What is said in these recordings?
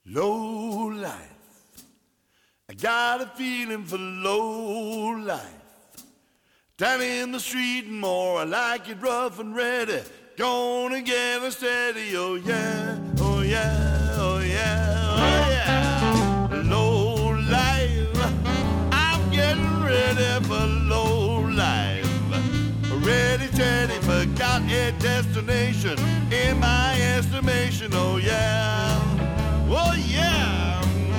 Low life. I got a feeling for low life. Down in the street and more, I like it rough and ready. Gonna get it steady, oh yeah, oh yeah, oh yeah, oh yeah. Low life. I'm getting ready for low life. Ready, steady, forgot a destination in my estimation, oh yeah. Oh yeah,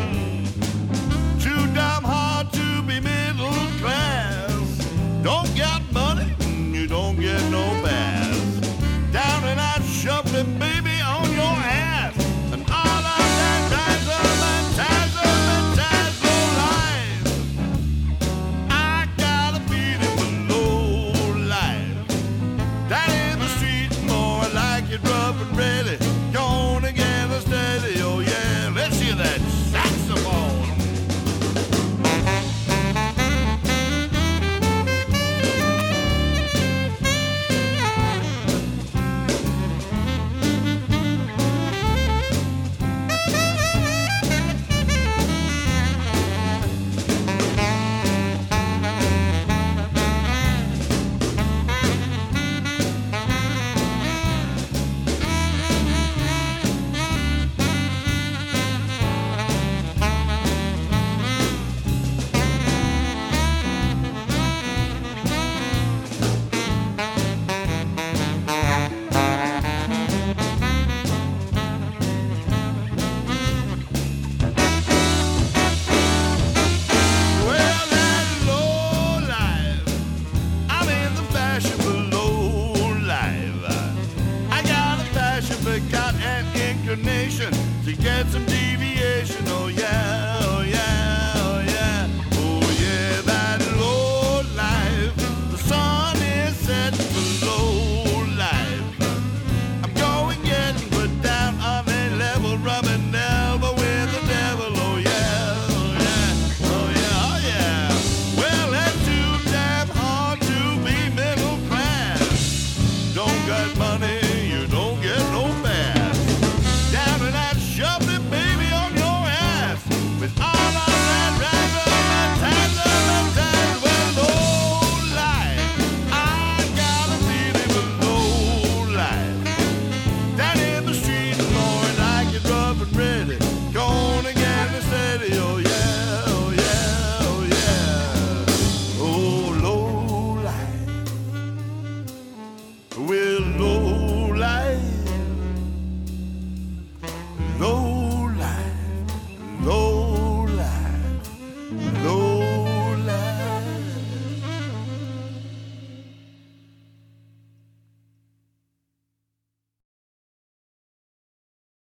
too damn hard to be middle class. Don't get money, you don't get no pass. Down and out shuffling, baby, on your ass. And all of that ties low life. I got a feeling for low life. Down in the street, more I like it rough and ready. Gonna get a steady, oh yeah. Let's hear that saxophone. To get some deviation, oh yeah, oh yeah, oh yeah, oh yeah, that low life. The sun is set for low life. I'm going getting put down on a level rubbing down.